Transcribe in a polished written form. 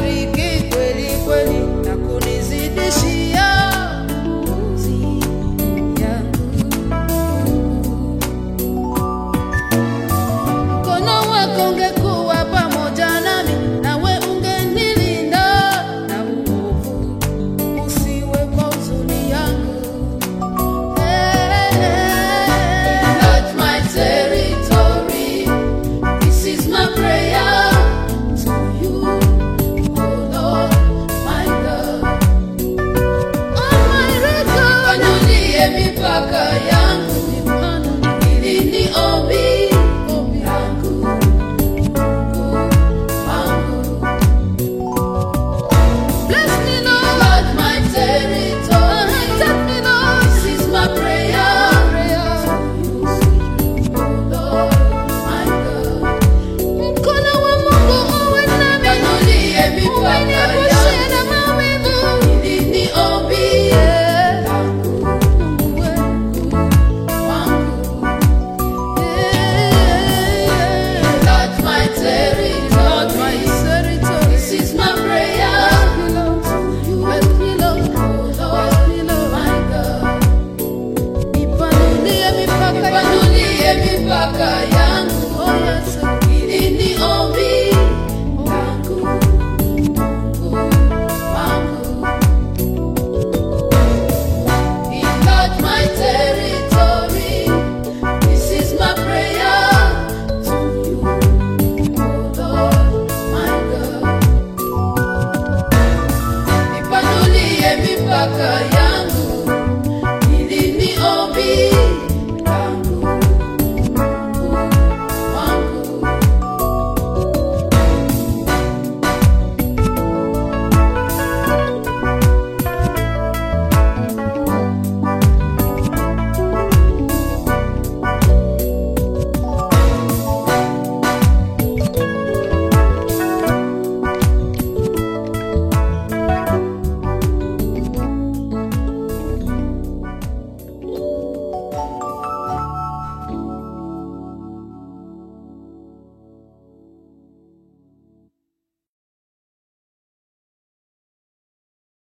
unibariki kweli kweli na kunizidishia pumzi yangu. Mkono wako ungekuwa pamoja nami, nawe ungenilinda na uovu usiwe kwa huzuni yangu. Enlarge my territory, this is my prayer to you, oh Lord, my God. Almighty God, nipanulie mipaka yangu, ili ni ombi langu, wangu. Bless me, Lord. Enlarge my territory. Take me, Lord. This is my prayer to you, oh Lord, my God. Mkono wa Mungu uwe nami. Nipanulie mipaka yangu, na mawingu. Hili ni ombi langu, wangu. Enlarge my territory. This is my prayer to you, oh Lord, my God. Nipanulie mipaka yangu, hili ni ombi langu, wangu. Enlarge my territory, this is my prayer to you, oh Lord, my God. Nipanulie mipaka yangu.